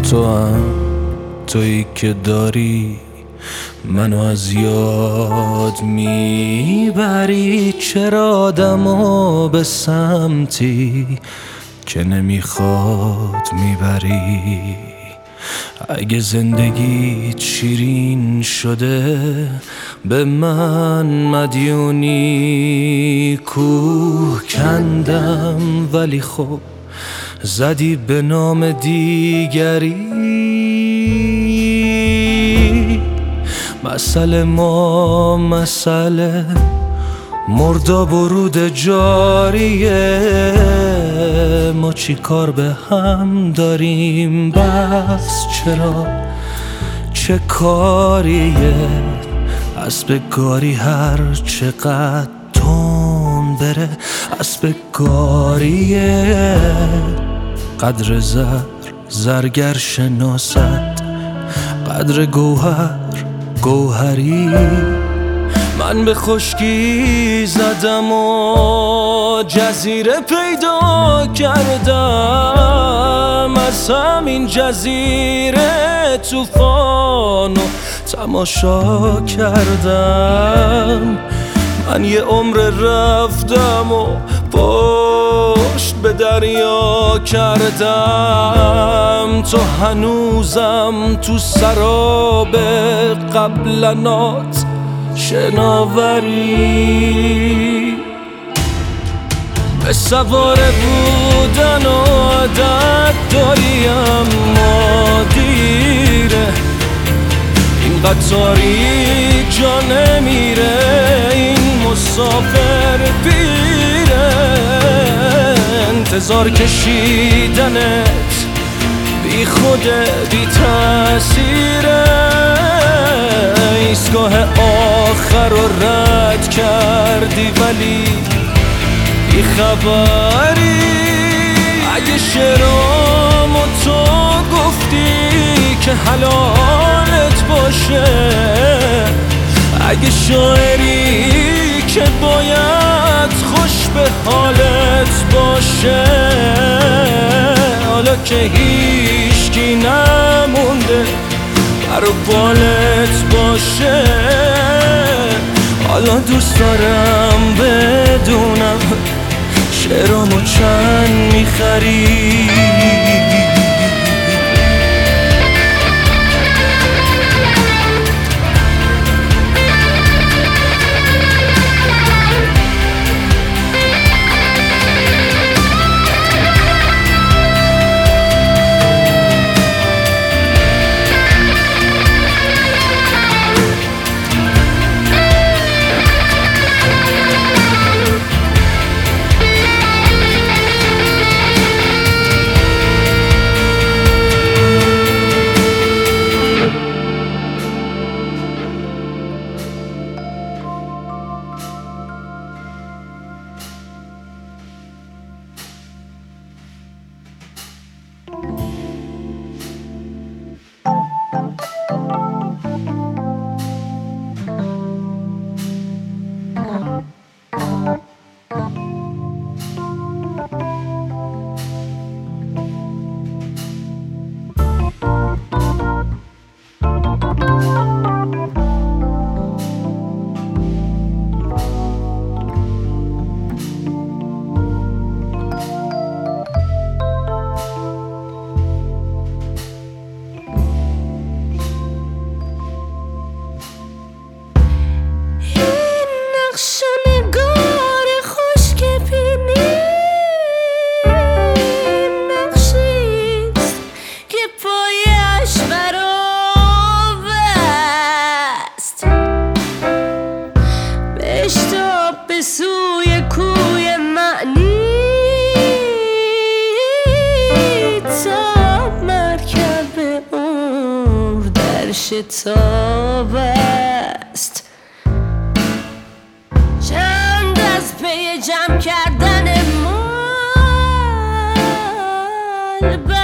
تو هم تویی که داری منو از یاد میبری. چرا آدمو به سمتی که نمیخواد میبری؟ اگه زندگیت شیرین شده به من مدیونی. کوه کندم ولی خب زدی به نام دیگری. مسئله ما مسئله مرداب و رود جاریه. ما چی کار به هم داریم؟ بس چرا چه کاریه؟ اسب گاری هر چقدر تون بره اسب گاریه. قدر زرگر شناست قدر گوهری. من به خشکی زدم و جزیره پیدا کردم. از همین جزیره طوفانو تماشا کردم. من یه عمر رفتم و پشت به دریا کردم. تو هنوزم تو سراب قبلنات شناوری. به سواره بودن عادت داری اما دیره. این قطاری جا نمیره، این مسافر پیره. انتظار کشیدنت بی خوده بی تأثیره. ایستگاه آخر رو رد کردی ولی بی خبری. اگه شعرامو تو گفتی که حلالت باشه، اگه شاعری که باید خوش به حالت باشه، حالا که هیچکی نمونده بر بالت باشه، حالا دوست دارم بدونم شعرامو چند میخری. به سوی کوی معنی تا مرکب عمر در شتاب است. چند از پی جمع کردن مال